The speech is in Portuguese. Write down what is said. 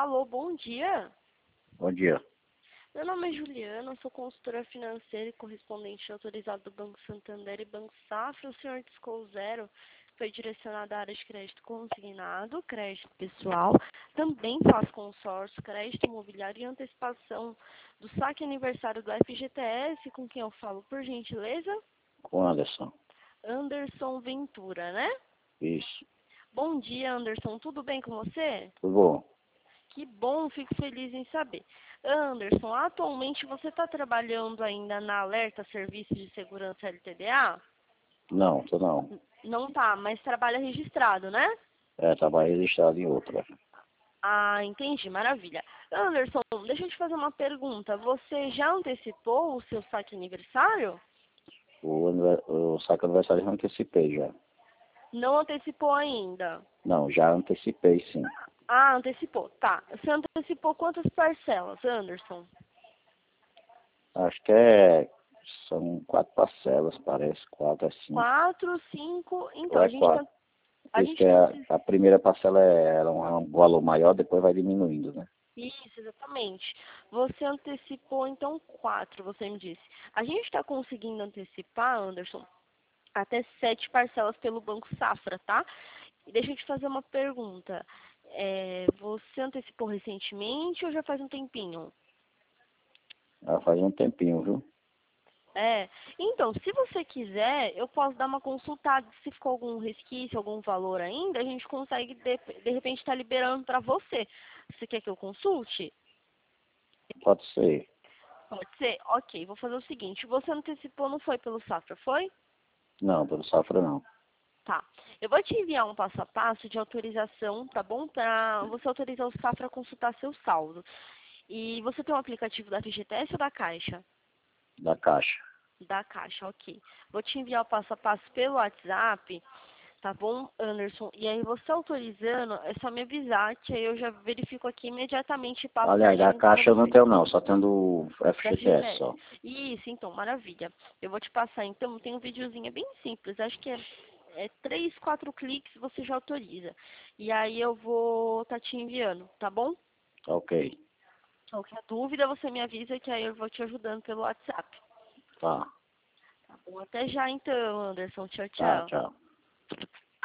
Alô, bom dia. Bom dia. Meu nome é Juliana, sou consultora financeira e correspondente autorizado do Banco Santander e Banco Safra. O senhor Discou Zero foi direcionado à área de crédito consignado, crédito pessoal. Também faz consórcio, crédito imobiliário e antecipação do saque aniversário do FGTS. Com quem eu falo, por gentileza? Com Anderson. Anderson Ventura, né? Isso. Bom dia, Anderson. Tudo bem com você? Tudo bom? Que bom, fico feliz em saber. Anderson, atualmente você está trabalhando ainda na Alerta Serviço de Segurança LTDA? Não, tô não. Não tá, mas trabalha registrado, né? Trabalho registrado em outra. Ah, entendi, maravilha. Anderson, deixa eu te fazer uma pergunta. Você já antecipou o seu saque aniversário? O saque aniversário eu já antecipei já. Não antecipou ainda. Não, já antecipei sim. Ah, antecipou, tá. Você antecipou quantas parcelas, Anderson? Acho que são 4 parcelas, parece. 4 a 5. 4, 5. Ou Então, é 4. a Diz que gente não precisa. a primeira parcela é um valor maior, depois vai diminuindo, né? Isso, exatamente. Você antecipou, então, 4, você me disse. A gente está conseguindo antecipar, Anderson, até 7 parcelas pelo Banco Safra, tá? E deixa eu te fazer uma pergunta. Você antecipou recentemente ou já faz um tempinho? Já faz um tempinho, viu? Então, se você quiser, eu posso dar uma consultada. Se ficou algum resquício, algum valor ainda, a gente consegue, de repente, estar liberando para você. Você quer que eu consulte? Pode ser. Pode ser? Ok, vou fazer o seguinte. Você antecipou, não foi pelo Safra, foi? Não, pelo Safra não. Tá. Eu vou te enviar um passo a passo de autorização, tá bom? Para você autorizar o Safra a consultar seu saldo. E você tem um aplicativo da FGTS ou da Caixa? Da Caixa. Da Caixa, ok. Vou te enviar o passo a passo pelo WhatsApp, tá bom, Anderson? E aí você autorizando, é só me avisar que aí eu já verifico aqui imediatamente e passo Aliás, da certinho para Caixa eu não você. tenho não, só tendo o Da FGTS FGTS. só. Isso, então, maravilha. Eu vou te passar, então, tem um videozinho é bem simples, acho que é 3, 4 cliques você já autoriza. E aí eu vou estar te enviando, tá bom? Ok. Qualquer dúvida você me avisa que aí eu vou te ajudando pelo WhatsApp. Tá. Tá bom, até já então, Anderson. Tchau, Tá, tchau. tchau.